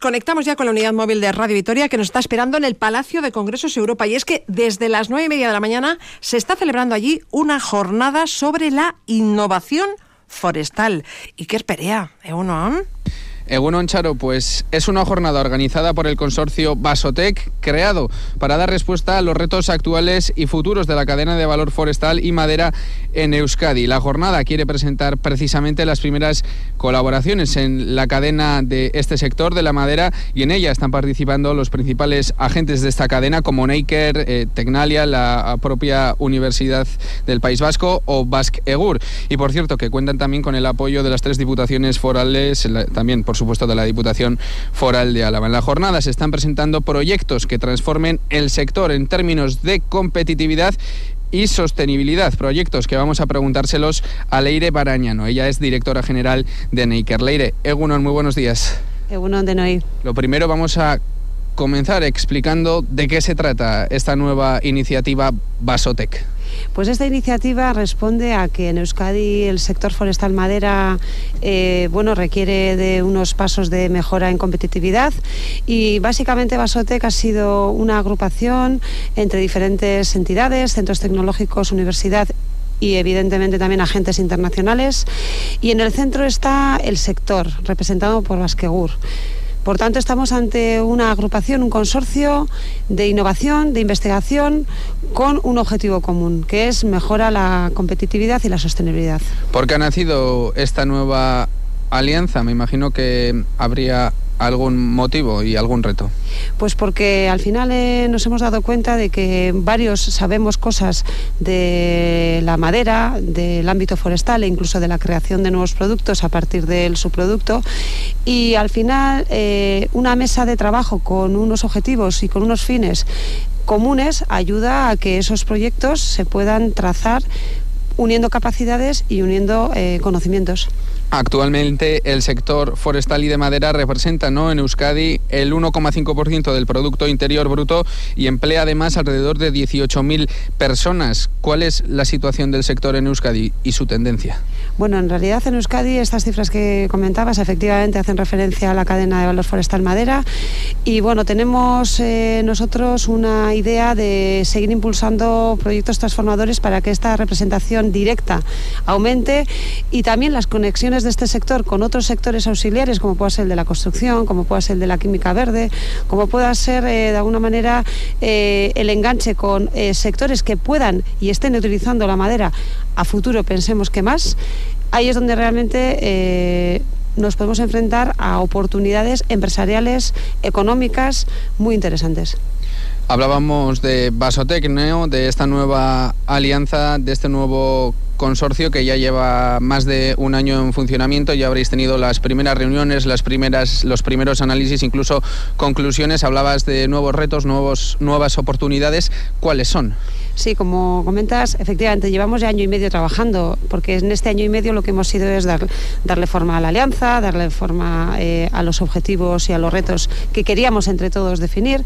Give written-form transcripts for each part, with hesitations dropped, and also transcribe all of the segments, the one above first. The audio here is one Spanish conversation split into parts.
conectamos ya con la unidad móvil de Radio Vitoria, que nos está esperando en el Palacio de Congresos Europa. Y es que desde las 9:30 de la mañana se está celebrando allí una jornada sobre la innovación forestal. ¿Y qué esperea, Egunon? Egunon, Charo, pues es una jornada organizada por el consorcio Basotec, creado para dar respuesta a los retos actuales y futuros de la cadena de valor forestal y madera en Euskadi. La jornada quiere presentar precisamente las primeras colaboraciones en la cadena de este sector de la madera, y en ella están participando los principales agentes de esta cadena como Neiker, Tecnalia, la propia Universidad del País Vasco o Basque Egur. Y por cierto, que cuentan también con el apoyo de las 3 diputaciones forales, también por supuesto de la Diputación Foral de Álava. En la jornada se están presentando proyectos que transformen el sector en términos de competitividad y sostenibilidad, proyectos que vamos a preguntárselos a Leire Barañano. Ella es directora general de Neiker. Leire, Egunon, muy buenos días. Egunon de Noi. Lo primero, vamos a comenzar explicando de qué se trata esta nueva iniciativa Basotec. Pues esta iniciativa responde a que en Euskadi el sector forestal madera requiere de unos pasos de mejora en competitividad, y básicamente Basotec ha sido una agrupación entre diferentes entidades, centros tecnológicos, universidad y evidentemente también agentes internacionales, y en el centro está el sector representado por Basque Egur. Por tanto, estamos ante una agrupación, un consorcio de innovación, de investigación, con un objetivo común, que es mejorar la competitividad y la sostenibilidad. ¿Por qué ha nacido esta nueva alianza? Me imagino que habría algún motivo y algún reto. Pues porque al final nos hemos dado cuenta de que varios sabemos cosas de la madera, del ámbito forestal e incluso de la creación de nuevos productos a partir del subproducto, y al final una mesa de trabajo con unos objetivos y con unos fines comunes ayuda a que esos proyectos se puedan trazar uniendo capacidades y uniendo conocimientos. Actualmente el sector forestal y de madera representa, en Euskadi el 1,5% del Producto Interior Bruto y emplea además alrededor de 18.000 personas. ¿Cuál es la situación del sector en Euskadi y su tendencia? Bueno, en realidad en Euskadi estas cifras que comentabas efectivamente hacen referencia a la cadena de valor forestal madera, y tenemos nosotros una idea de seguir impulsando proyectos transformadores para que esta representación directa aumente, y también las conexiones de este sector con otros sectores auxiliares, como pueda ser el de la construcción, como pueda ser el de la química verde, como pueda ser de alguna manera el enganche con sectores que puedan y estén utilizando la madera a futuro, pensemos que más. Ahí es donde realmente nos podemos enfrentar a oportunidades empresariales, económicas muy interesantes. Hablábamos de Basotec, de esta nueva alianza, de este nuevo consorcio que ya lleva más de un año en funcionamiento. Ya habréis tenido las primeras reuniones, los primeros análisis, incluso conclusiones. Hablabas de nuevos retos, nuevas oportunidades. ¿Cuáles son? Sí, como comentas, efectivamente llevamos ya año y medio trabajando, porque en este año y medio lo que hemos sido es darle forma a la alianza, darle forma a los objetivos y a los retos que queríamos entre todos definir.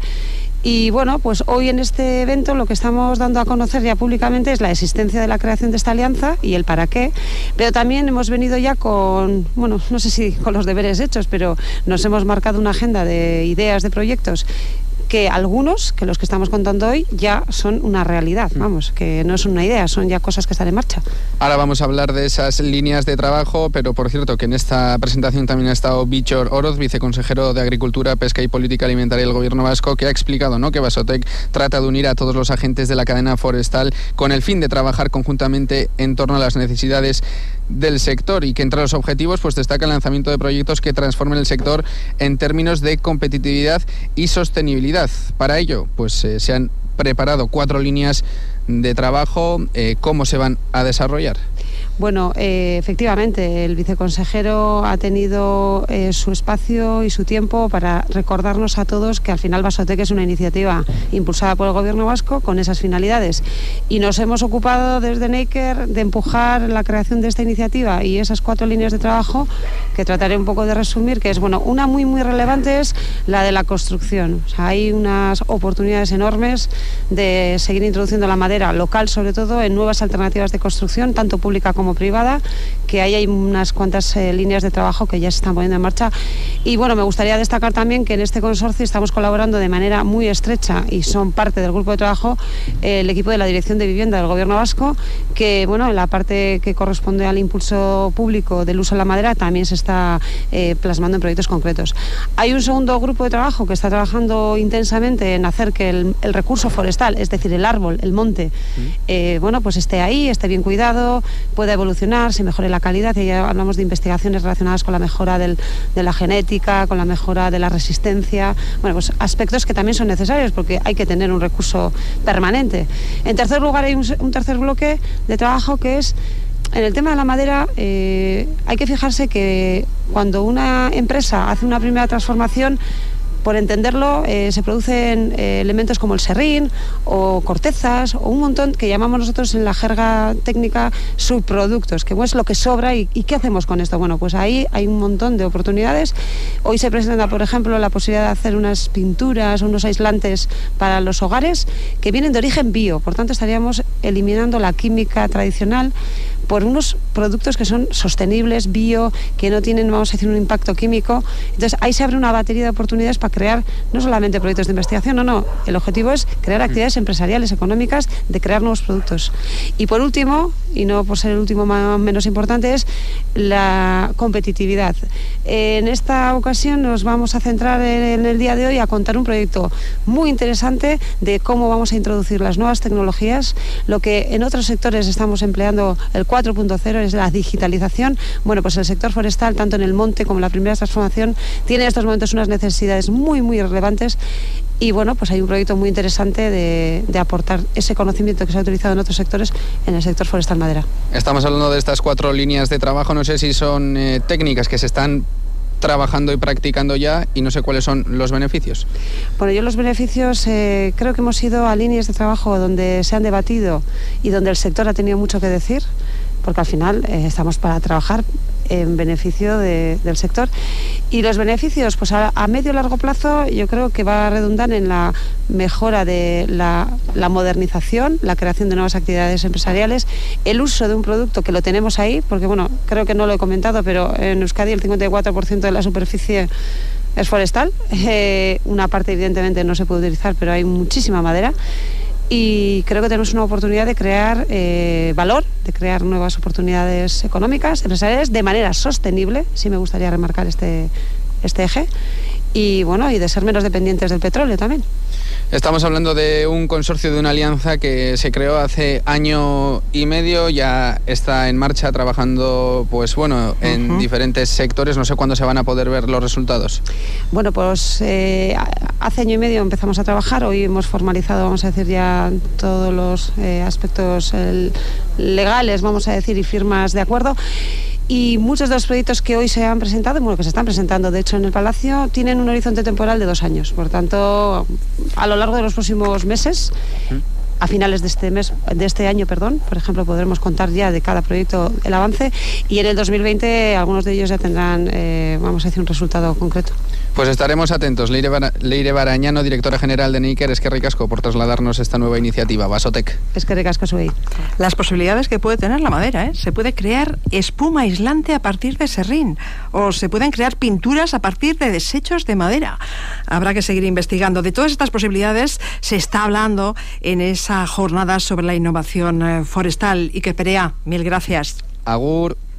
Y pues hoy en este evento lo que estamos dando a conocer ya públicamente es la existencia de la creación de esta alianza y el para qué, pero también hemos venido ya con, no sé si con los deberes hechos, pero nos hemos marcado una agenda de ideas, de proyectos, que algunos, que los que estamos contando hoy, ya son una realidad, que no es una idea, son ya cosas que están en marcha. Ahora vamos a hablar de esas líneas de trabajo, pero por cierto que en esta presentación también ha estado Bichor Oroz, viceconsejero de Agricultura, Pesca y Política Alimentaria del Gobierno Vasco, que ha explicado que Basotec trata de unir a todos los agentes de la cadena forestal con el fin de trabajar conjuntamente en torno a las necesidades del sector, y que entre los objetivos destaca el lanzamiento de proyectos que transformen el sector en términos de competitividad y sostenibilidad. Para ello, se han preparado 4 líneas de trabajo. ¿Cómo se van a desarrollar? Bueno, efectivamente, el viceconsejero ha tenido su espacio y su tiempo para recordarnos a todos que al final Basotec es una iniciativa impulsada por el Gobierno vasco con esas finalidades. Y nos hemos ocupado desde Neiker de empujar la creación de esta iniciativa y esas 4 líneas de trabajo, que trataré un poco de resumir, que es, una muy, muy relevante es la de la construcción. O sea, hay unas oportunidades enormes de seguir introduciendo la madera local, sobre todo, en nuevas alternativas de construcción, tanto pública como como privada, que ahí hay unas cuantas líneas de trabajo que ya se están poniendo en marcha. Y bueno, me gustaría destacar también que en este consorcio estamos colaborando de manera muy estrecha y son parte del grupo de trabajo el equipo de la Dirección de Vivienda del Gobierno Vasco, que bueno, en la parte que corresponde al impulso público del uso de la madera también se está plasmando en proyectos concretos. Hay un segundo grupo de trabajo que está trabajando intensamente en hacer que el recurso forestal, es decir, el árbol, el monte, bueno, pues esté ahí, esté bien cuidado, pueda evolucionar, se mejore la calidad, y ya hablamos de investigaciones relacionadas con la mejora de la genética, con la mejora de la resistencia, bueno, pues aspectos que también son necesarios porque hay que tener un recurso permanente. En tercer lugar, hay un tercer bloque de trabajo que es en el tema de la madera. Hay que fijarse que cuando una empresa hace una primera transformación, por entenderlo, se producen elementos como el serrín o cortezas o un montón que llamamos nosotros en la jerga técnica subproductos, que es lo que sobra y ¿qué hacemos con esto? Bueno, pues ahí hay un montón de oportunidades. Hoy se presenta, por ejemplo, la posibilidad de hacer unas pinturas, unos aislantes para los hogares que vienen de origen bio, por tanto estaríamos eliminando la química tradicional por unos productos que son sostenibles, bio, que no tienen, vamos a decir, un impacto químico. Entonces ahí se abre una batería de oportunidades para crear no solamente proyectos de investigación, no, el objetivo es crear actividades empresariales, económicas, de crear nuevos productos. Y por último, y no por ser el último menos importante, es la competitividad. En esta ocasión nos vamos a centrar en el día de hoy a contar un proyecto muy interesante de cómo vamos a introducir las nuevas tecnologías, lo que en otros sectores estamos empleando el 4.0, es la digitalización. Bueno, pues el sector forestal, tanto en el monte como en la primera transformación, tiene en estos momentos unas necesidades muy, muy relevantes. Y bueno, pues hay un proyecto muy interesante de aportar ese conocimiento que se ha utilizado en otros sectores en el sector forestal madera. Estamos hablando de estas 4 líneas de trabajo, no sé si son técnicas que se están trabajando y practicando ya, y no sé cuáles son los beneficios. Bueno, yo los beneficios creo que hemos ido a líneas de trabajo donde se han debatido y donde el sector ha tenido mucho que decir, porque al final estamos para trabajar en beneficio del sector. Y los beneficios, pues a medio y largo plazo, yo creo que va a redundar en la mejora de la modernización, la creación de nuevas actividades empresariales, el uso de un producto que lo tenemos ahí, porque bueno, creo que no lo he comentado, pero en Euskadi el 54% de la superficie es forestal. Una parte evidentemente no se puede utilizar, pero hay muchísima madera. Y creo que tenemos una oportunidad de crear valor, de crear nuevas oportunidades económicas, empresariales, de manera sostenible, sí me gustaría remarcar este eje, y bueno, y de ser menos dependientes del petróleo también. Estamos hablando de un consorcio, de una alianza que se creó hace año y medio, ya está en marcha trabajando, pues bueno, en diferentes sectores. No sé cuándo se van a poder ver los resultados. Bueno, pues hace año y medio empezamos a trabajar, hoy hemos formalizado, vamos a decir, ya todos los aspectos legales, vamos a decir, y firmas de acuerdo. Y muchos de los proyectos que hoy se han presentado, bueno, que se están presentando de hecho en el Palacio, tienen un horizonte temporal de 2 años. Por tanto, a lo largo de los próximos meses, a finales de este año, por ejemplo, podremos contar ya de cada proyecto el avance, y en el 2020 algunos de ellos ya tendrán, vamos a decir, un resultado concreto. Pues estaremos atentos. Leire Barañano, directora general de Neiker, eskerrik asko por trasladarnos esta nueva iniciativa, Basotec. Eskerrik asko zuei. Las posibilidades que puede tener la madera, ¿eh? Se puede crear espuma aislante a partir de serrín, o se pueden crear pinturas a partir de desechos de madera. Habrá que seguir investigando. De todas estas posibilidades se está hablando en esa jornada sobre la innovación forestal. Iker Perea, mil gracias. Agur.